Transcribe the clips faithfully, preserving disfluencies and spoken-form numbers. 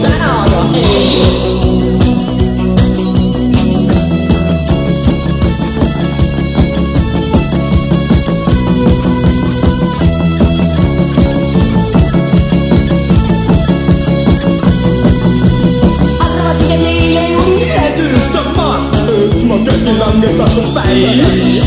tänada ei. Arvasin, et neil ei ole ühe töötama, et ma käsin langetatud päi.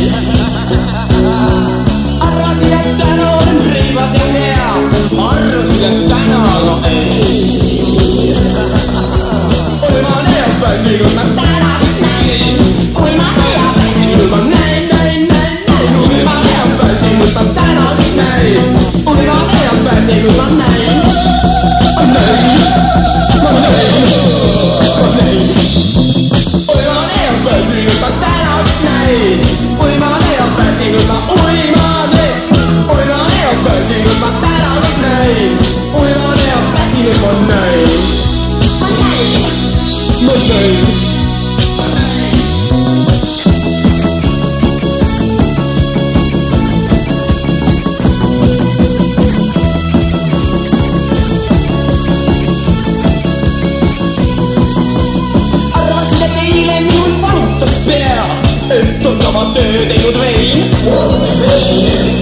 Arvasin, et täna olen riivas ja hea, arvasin, et täna aga ei. Oi ma neapäisi, kui ma täna näin, oi ma neapäisi, kui ma näin, näin, näin, näin. Oi ma neapäisi, kui ma täna näin, oi ma neapäisi, kui ma näin. Ma näin, ma näin, ma näin. Oi ma neapäisi, kui ma täna näin, oi ma neapäisi, kui ma, oi ma Oi ma neapäisi, kui ma täna näin, oi ma neapäisi, kui ma näin. Ma näin, ma näin, ma näin. Arvasin, et eile minul valutas pea, et on oma töö teinud vein.